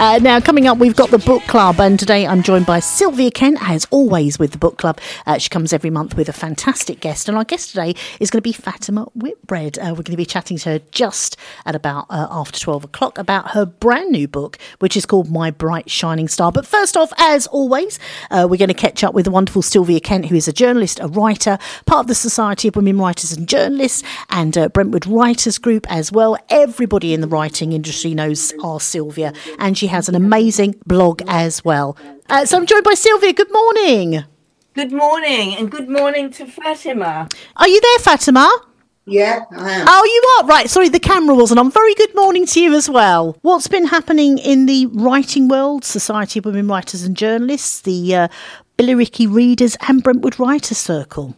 Now, coming up, we've got the book club, and today I'm joined by Sylvia Kent, as always with the book club. She comes every month with a fantastic guest, and our guest today is going to be Fatima Whitbread. We're going to be chatting to her just at about after 12 o'clock about her brand new book, which is called My Bright Shining Star. But first off, as always, we're going to catch up with the wonderful Sylvia Kent, who is a journalist, a writer, part of the Society of Women Writers and Journalists, and Brentwood Writers Group as well. Everybody in the writing industry knows our Sylvia, and she has an amazing blog as well. So I'm joined by Sylvia. Good morning. Good morning, and good morning to Fatima. Are you there, Fatima? Yeah, I am. Oh, you are? Right, sorry, the camera wasn't on. Very good morning to you as well. What's been happening in the writing world, Society of Women Writers and Journalists, the Billericay Readers and Brentwood Writers Circle?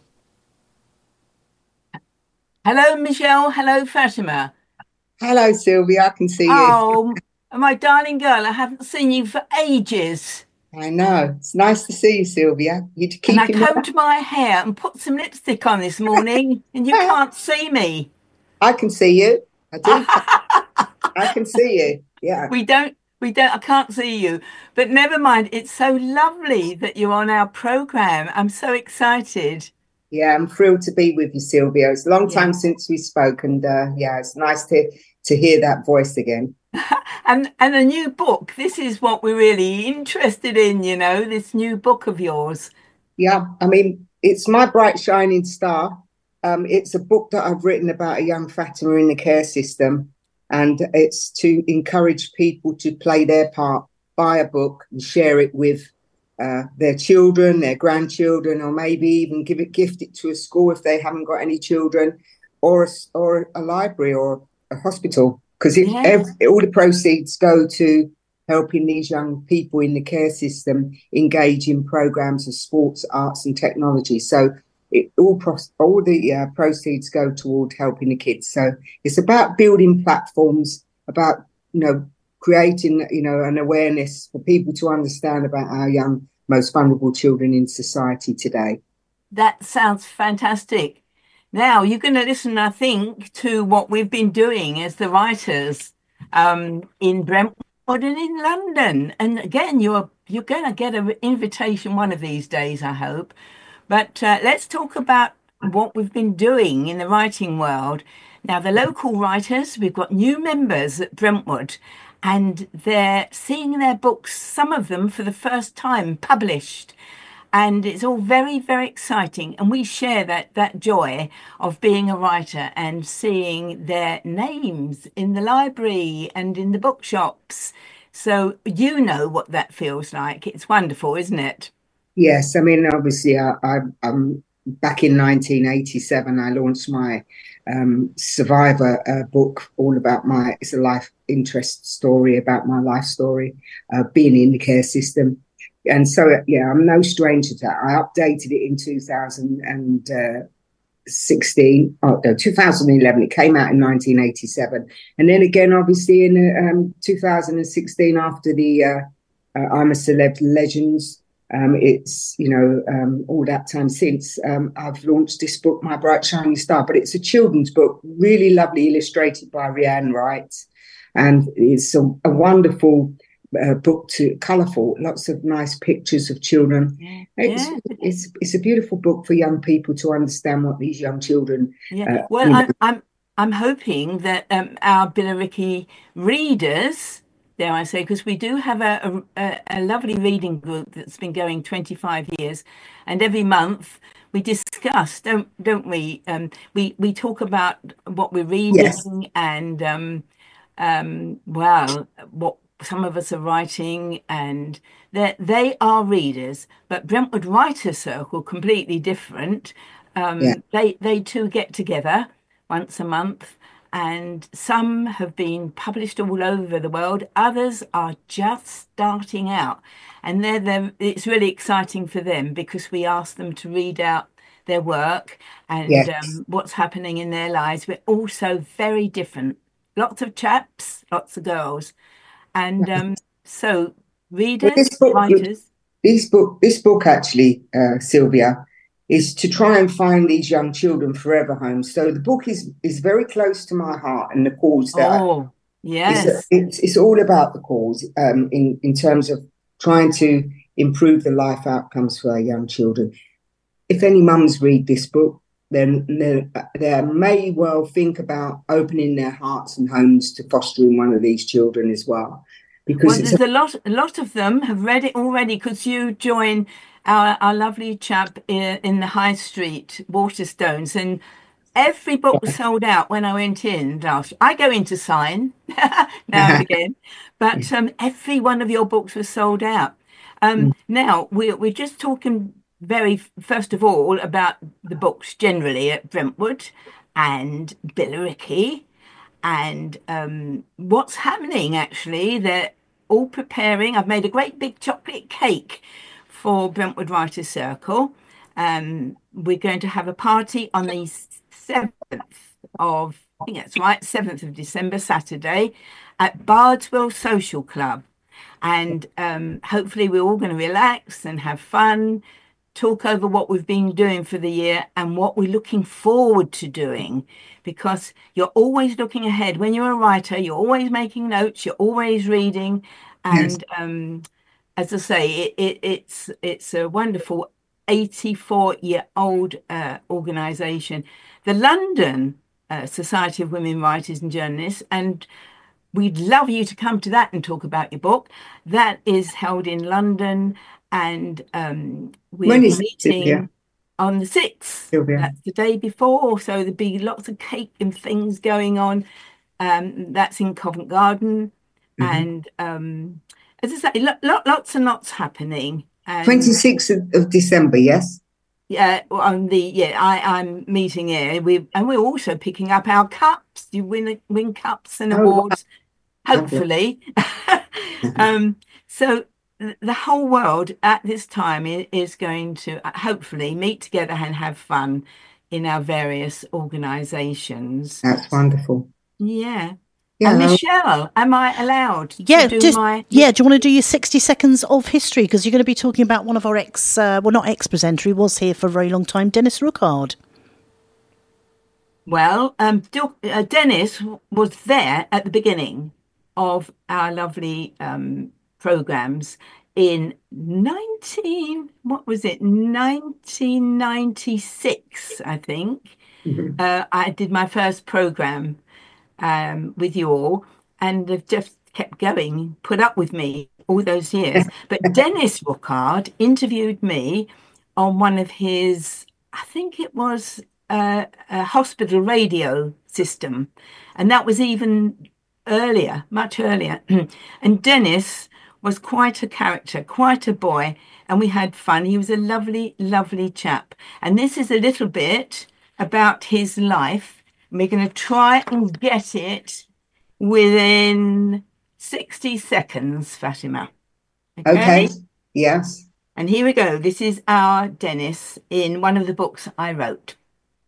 Hello, Michelle. Hello, Fatima. Hello, Sylvia. I can see you. Oh, my darling girl, I haven't seen you for ages. I know. It's nice to see you, Sylvia. You keep And I combed my hair and put some lipstick on this morning, and you can't see me. I can see you. I do. I can see you. Yeah. We don't. I can't see you. But never mind. It's so lovely that you're on our programme. I'm so excited. Yeah, I'm thrilled to be with you, Sylvia. It's a long time since we spoke, and it's nice to hear that voice again. And a new book. This is what we're really interested in, you know, this new book of yours. Yeah, I mean, it's My Bright Shining Star. It's a book that I've written about a young Fatima in the care system, and it's to encourage people to play their part, buy a book and share it with their children, their grandchildren, or maybe even gift it to a school if they haven't got any children, or a library or a hospital. Because all the proceeds go to helping these young people in the care system engage in programs of sports, arts and technology. So all the proceeds go toward helping the kids. So it's about building platforms, about, creating, an awareness for people to understand about our young, most vulnerable children in society today. That sounds fantastic. Now, you're going to listen, I think, to what we've been doing as the writers in Brentwood and in London. And again, you're going to get an invitation one of these days, I hope. But let's talk about what we've been doing in the writing world. Now, the local writers, we've got new members at Brentwood, and they're seeing their books, some of them for the first time, published. And it's all very, very exciting. And we share that joy of being a writer and seeing their names in the library and in the bookshops. So you know what that feels like. It's wonderful, isn't it? Yes. I mean, obviously, I'm back in 1987, I launched my Survivor book, all about it's a life interest story about my life story, being in the care system. And so, I'm no stranger to that. I updated it in 2011. It came out in 1987. And then again, obviously, in 2016, after the I'm a Celeb Legends, it's, all that time since, I've launched this book, My Bright Shining Star. But it's a children's book, really lovely, illustrated by Rianne Wright. And it's a wonderful book, colourful, lots of nice pictures of children. It's a beautiful book for young people to understand what these young children. I'm hoping that our Billericay readers, dare I say, because we do have a lovely reading group that's been going 25 years, and every month we discuss, don't we? We talk about what we're reading and what some of us are writing, and they are readers. But Brentwood Writers Circle, completely different. They too get together once a month, and some have been published all over the world. Others are just starting out, and it's really exciting for them because we ask them to read out their work and what's happening in their lives. We're also very different. Lots of chaps, lots of girls. And so readers, writers. This book actually, Sylvia, is to try and find these young children forever homes. So the book is very close to my heart and the cause that Yes. It's all about the cause, in terms of trying to improve the life outcomes for our young children. If any mums read this book, then they may well think about opening their hearts and homes to fostering one of these children as well. Because there's a lot of them have read it already, because you join our lovely chap in the High Street, Waterstones, and every book was sold out when I went in last. I go in to sign now and again, but every one of your books was sold out. Now we're just talking first of all about the books generally at Brentwood and Billericay, and what's happening. Actually, they're all preparing. I've made a great big chocolate cake for Brentwood Writers Circle. We're going to have a party on the 7th of, I think that's right, 7th of December, Saturday, at Bardswell Social Club. And hopefully we're all going to relax and have fun, talk over what we've been doing for the year and what we're looking forward to doing, because you're always looking ahead. When you're a writer, you're always making notes, you're always reading. And as I say, it's a wonderful 84-year-old organisation, the London Society of Women Writers and Journalists, and we'd love you to come to that and talk about your book. That is held in London, and we're meeting on the 6th. That's the day before, so there'll be lots of cake and things going on. That's in Covent Garden, and as I say, lots and lots happening. 26th of December, yes. Yeah, I'm meeting here. We're also picking up our cups. You win cups and awards, hopefully. So the whole world at this time is going to hopefully meet together and have fun in our various organisations. That's wonderful. Yeah. And Michelle, am I allowed to do do you want to do your 60 seconds of history? Because you're going to be talking about one of our not ex-presenter, he was here for a very long time, Dennis Ruckard. Well, Dennis was there at the beginning of our lovely programmes in 1996, I think. I did my first programme with you all, and they've just kept going, put up with me all those years. But Dennis Ruckard interviewed me on one of his, I think it was a hospital radio system, and that was even earlier, much earlier. And Dennis was quite a character, quite a boy, and we had fun. He was a lovely, lovely chap. And this is a little bit about his life. We're going to try and get it within 60 seconds, Fatima. Okay. Yes. And here we go. This is our Dennis in one of the books I wrote.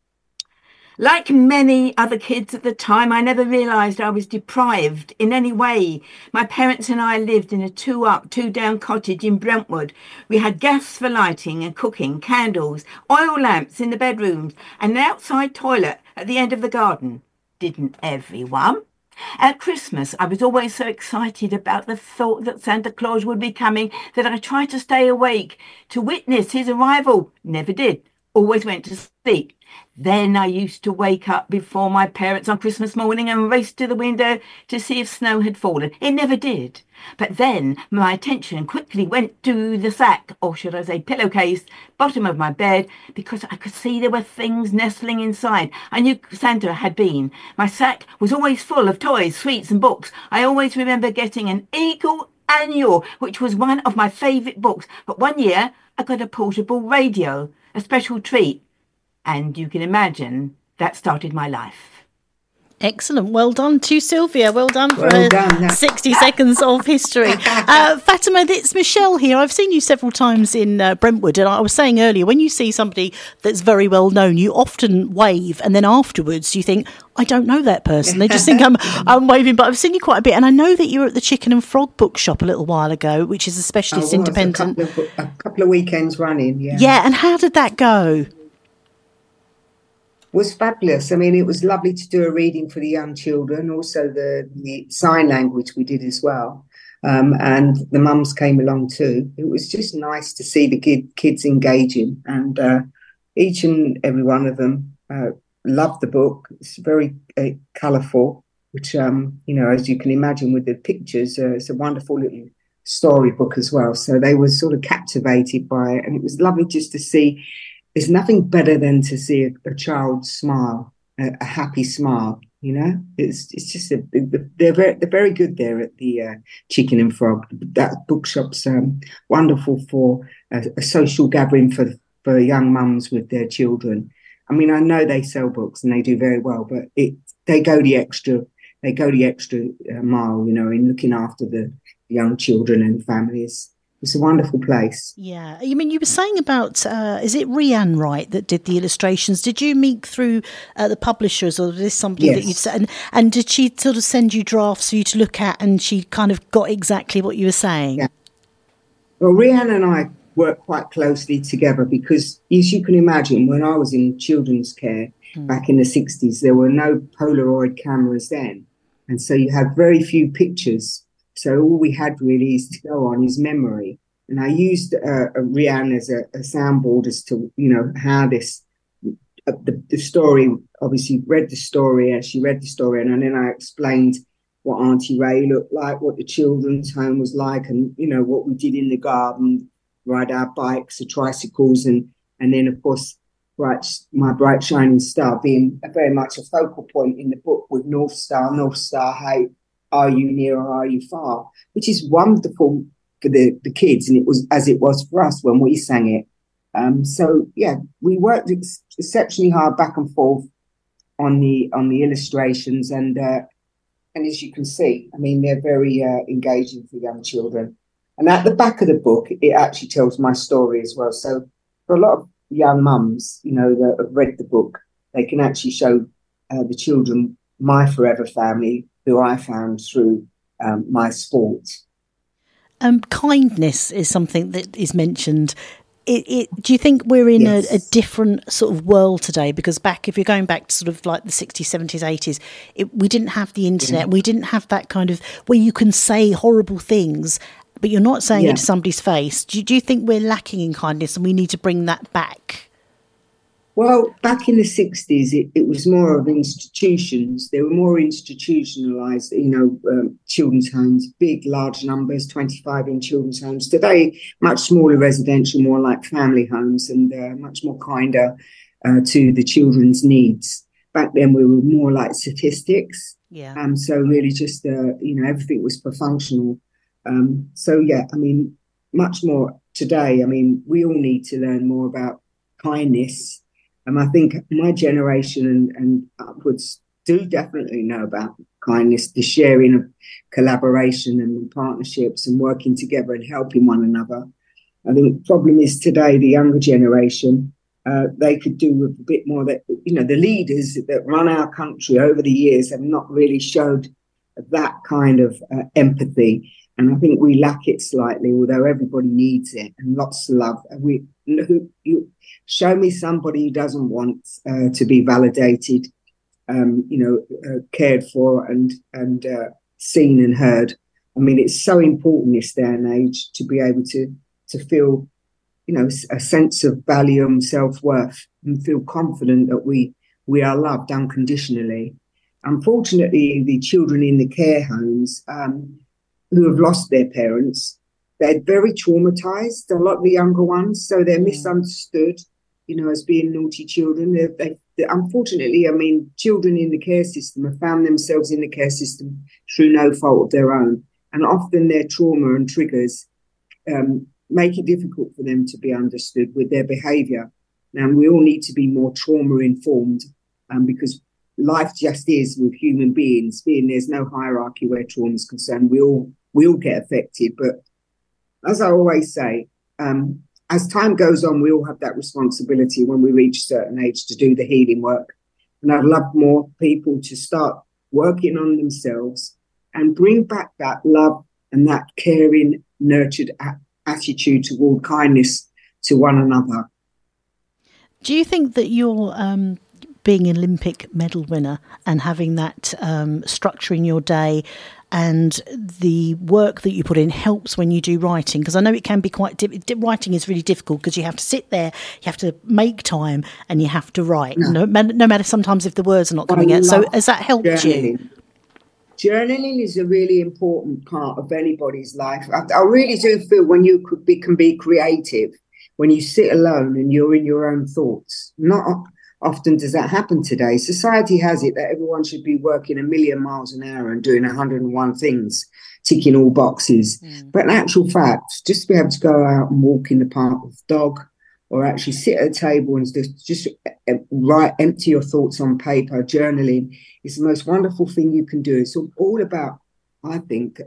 Like many other kids at the time, I never realised I was deprived in any way. My parents and I lived in a 2-up, 2-down cottage in Brentwood. We had gas for lighting and cooking, candles, oil lamps in the bedrooms, and an outside toilet at the end of the garden. Didn't everyone? At Christmas, I was always so excited about the thought that Santa Claus would be coming that I tried to stay awake to witness his arrival. Never did. Always went to sleep. Then I used to wake up before my parents on Christmas morning and race to the window to see if snow had fallen. It never did. But then my attention quickly went to the sack, or should I say pillowcase, bottom of my bed, because I could see there were things nestling inside. I knew Santa had been. My sack was always full of toys, sweets and books. I always remember getting an Eagle Annual, which was one of my favourite books. But one year I got a portable radio, a special treat. And you can imagine that started my life. Excellent. Well done to Sylvia. Well done for 60 seconds of history. Fatima, it's Michelle here. I've seen you several times in Brentwood, and I was saying earlier, when you see somebody that's very well known, you often wave, and then afterwards you think, I don't know that person. They just think I'm waving, but I've seen you quite a bit. And I know that you were at the Chicken and Frog bookshop a little while ago, which is a specialist independent. A couple of weekends running, yeah. Yeah, and how did that go? was fabulous. I mean, it was lovely to do a reading for the young children. Also, the sign language we did as well. And the mums came along too. It was just nice to see the kids engaging, and each and every one of them loved the book. It's very colourful, which, as you can imagine with the pictures, it's a wonderful little storybook as well. So they were sort of captivated by it, and it was lovely just to see. There's nothing better than to see a child smile, a happy smile. It's just they're very good there at the Chicken and Frog. That bookshop's wonderful for a social gathering for young mums with their children. I mean, I know they sell books and they do very well, but they go the extra mile, in looking after the young children and families. It's a wonderful place. Yeah. You mean, you were saying about, is it Rhiannon Wright that did the illustrations? Did you meet through the publishers, or was this somebody that you said? And did she sort of send you drafts for you to look at, and she kind of got exactly what you were saying? Yeah. Well, Rhiannon and I worked quite closely together because, as you can imagine, when I was in children's care back in the 60s, there were no Polaroid cameras then. And so you had very few pictures. So all we had really is to go on is memory. And I used Rhiannon as a soundboard as to, how this, the story, obviously read the story, and she read the story. And then I explained what Auntie Ray looked like, what the children's home was like, and, what we did in the garden, ride our bikes or tricycles. And then, of course, my bright shining star being very much a focal point in the book with North Star, hey, are you near or are you far? Which is wonderful for the kids, and it was as it was for us when we sang it. So we worked exceptionally hard back and forth on the illustrations, and as you can see, I mean, they're very engaging for young children. And at the back of the book, it actually tells my story as well. So for a lot of young mums, that have read the book, they can actually show the children my forever family, who I found through my sport. Kindness is something that is mentioned. Do you think we're in a different sort of world today? Because if you're going back to sort of like the 60s, 70s, 80s, we didn't have the internet. Yeah. We didn't have that kind of where you can say horrible things, but you're not saying it to somebody's face. Do you think we're lacking in kindness and we need to bring that back? Well, back in the 60s, it was more of institutions. They were more institutionalised, children's homes, big, large numbers, 25 in children's homes. Today, much smaller residential, more like family homes, and much more kinder to the children's needs. Back then, we were more like statistics. Yeah. So really just, everything was per functional. Much more today. I mean, we all need to learn more about kindness. I think my generation and upwards do definitely know about kindness, the sharing of collaboration and partnerships and working together and helping one another. I think the problem is today, the younger generation, they could do with a bit more that, the leaders that run our country over the years have not really showed that kind of empathy. And I think we lack it slightly, although everybody needs it and lots of love. You show me somebody who doesn't want to be validated, cared for and seen and heard. I mean, it's so important this day and age to be able to feel, a sense of value and self-worth and feel confident that we are loved unconditionally. Unfortunately, the children in the care homes who have lost their parents, they're very traumatized, a lot of the younger ones, so they're misunderstood, as being naughty children. They unfortunately, I mean, children in the care system have found themselves in the care system through no fault of their own, and often their trauma and triggers make it difficult for them to be understood with their behaviour. Now, we all need to be more trauma-informed because life just is with human beings, being there's no hierarchy where trauma is concerned. We all get affected, but as I always say, as time goes on, we all have that responsibility when we reach a certain age to do the healing work. And I'd love more people to start working on themselves and bring back that love and that caring, nurtured attitude toward kindness to one another. Do you think that you're being an Olympic medal winner and having that structure in your day, and the work that you put in helps when you do writing? Because I know it can be quite writing is really difficult, because you have to sit there, you have to make time, and you have to write. No matter sometimes if the words are not coming out. So has that helped you? Journaling is a really important part of anybody's life. I really do feel when you can be creative, when you sit alone and you're in your own thoughts. Not often does that happen today. Society has it that everyone should be working 1,000,000 miles an hour and doing 101 things, ticking all boxes. But in actual fact, just to be able to go out and walk in the park with the dog, or actually sit at a table and just write, empty your thoughts on paper, journaling, is the most wonderful thing you can do. It's all about, I think,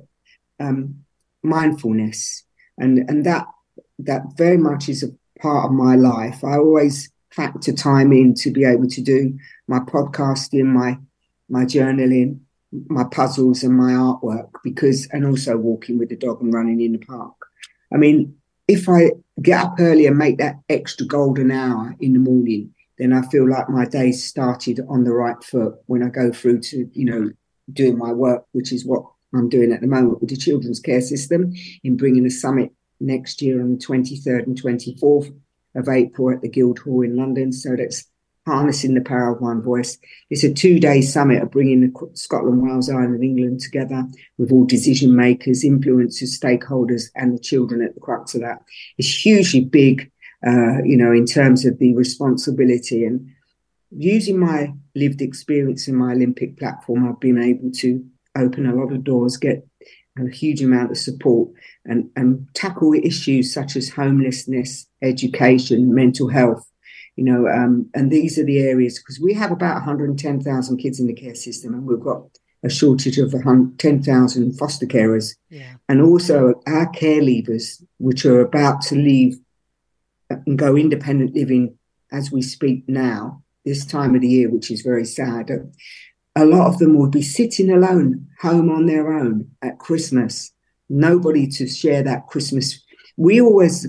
mindfulness. And that very much is a part of my life. I always factor time in to be able to do my podcasting, my journaling, my puzzles and my artwork, and also walking with the dog and running in the park. I mean, if I get up early and make that extra golden hour in the morning, then I feel like my day started on the right foot when I go through to, doing my work, which is what I'm doing at the moment with the Children's Care System, in bringing a summit next year on the 23rd and 24th of April at the Guildhall in London. So that's harnessing the power of one voice. It's a 2-day summit of bringing the Scotland, Wales, Ireland, England together with all decision makers, influencers, stakeholders, and the children at the crux of that. It's hugely big, in terms of the responsibility. And using my lived experience in my Olympic platform, I've been able to open a lot of doors, get a huge amount of support, and tackle issues such as homelessness, education, mental health. And these are the areas, because we have about 110,000 kids in the care system, and we've got a shortage of 10,000 foster carers. Yeah. And also our care leavers, which are about to leave and go independent living as we speak now, this time of the year, which is very sad. A lot of them would be sitting alone, home on their own at Christmas. Nobody to share that Christmas. We always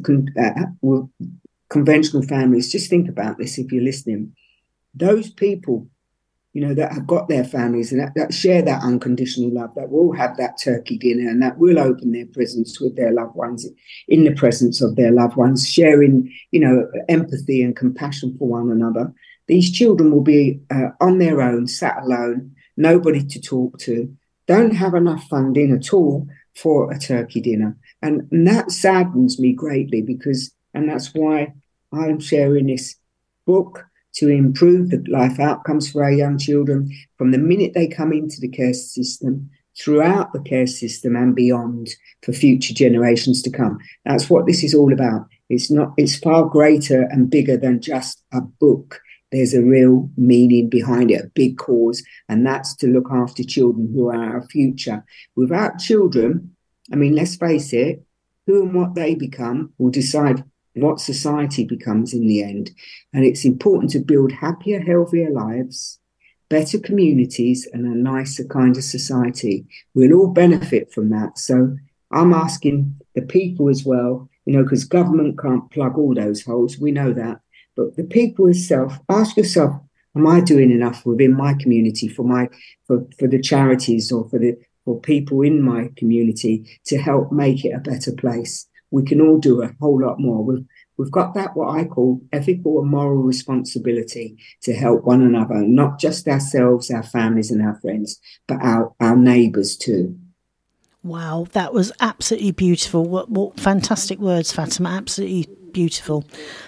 conventional families, just think about this if you're listening. Those people, that have got their families and that share that unconditional love, that will have that turkey dinner and that will open their presents with their loved ones in the presence of their loved ones, sharing, empathy and compassion for one another. These children will be on their own, sat alone, nobody to talk to, don't have enough funding at all for a turkey dinner. And that saddens me greatly, and that's why I'm sharing this book to improve the life outcomes for our young children from the minute they come into the care system, throughout the care system and beyond, for future generations to come. That's what this is all about. It's far greater and bigger than just a book. There's a real meaning behind it, a big cause, and that's to look after children who are our future. Without children, let's face it, who and what they become will decide what society becomes in the end. And it's important to build happier, healthier lives, better communities, and a nicer, kinder society. We'll all benefit from that. So I'm asking the people as well, because government can't plug all those holes. We know that. But the people itself, ask yourself, am I doing enough within my community for the charities or for people in my community to help make it a better place? We can all do a whole lot more. We've got that, what I call ethical and moral responsibility to help one another, not just ourselves, our families and our friends, but our neighbours too. Wow, that was absolutely beautiful. What fantastic words, Fatima, absolutely beautiful.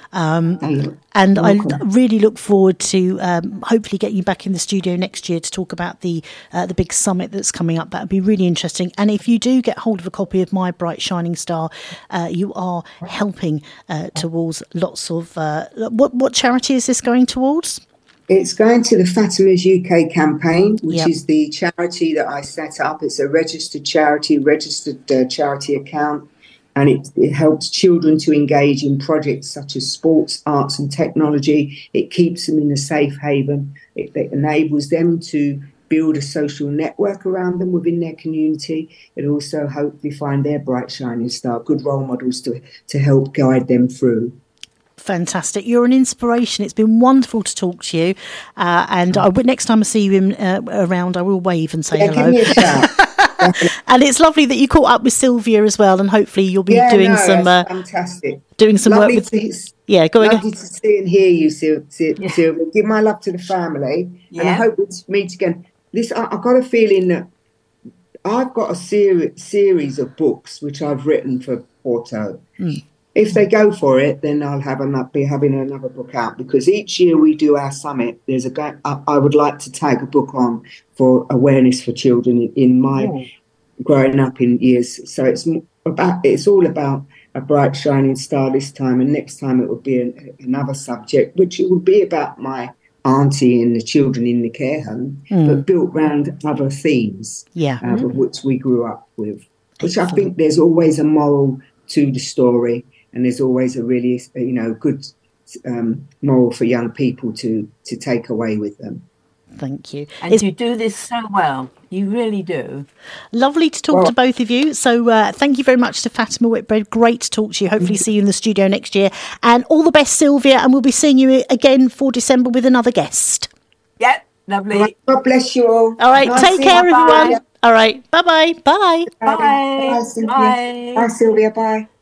And I really look forward to hopefully getting you back in the studio next year to talk about the big summit that's coming up. That would be really interesting. And if you do get hold of a copy of My Bright Shining Star, you are helping towards lots of... What charity is this going towards? It's going to the Fatima's UK campaign, which is the charity that I set up. It's a registered charity account. And it helps children to engage in projects such as sports, arts and technology. It keeps them in a safe haven. It enables them to build a social network around them within their community. It also hopefully find their bright shining star, good role models to help guide them through. Fantastic. You're an inspiration. It's been wonderful to talk to you. And next time I see you around, I will wave and say hello. Give me a shout. And it's lovely that you caught up with Sylvia as well. And hopefully you'll be doing some fantastic. Doing some lovely work with. Lovely to see and hear you, Sylvia. Give my love to the family. Yeah. And I hope we meet again. I've got a feeling that I've got a series of books which I've written for Porto. If they go for it, then I'll be having another book out, because each year we do our summit. I would like to take a book on for awareness for children in my growing up in years. So it's all about a bright shining star this time, and next time it will be another subject, which it will be about my auntie and the children in the care home, but built around other themes, which we grew up with. Which I think there's always a moral to the story, and there's always a really good moral for young people to take away with them. Thank you. And you do this so well. You really do. Lovely to talk to both of you. So thank you very much to Fatima Whitbread. Great to talk to you. Hopefully see you in the studio next year. And all the best, Sylvia. And we'll be seeing you again for December with another guest. Yep, lovely. God bless you all. All right, take care, everyone. All right, bye-bye. Bye. Bye. Bye, Sylvia. Bye, Sylvia. Bye.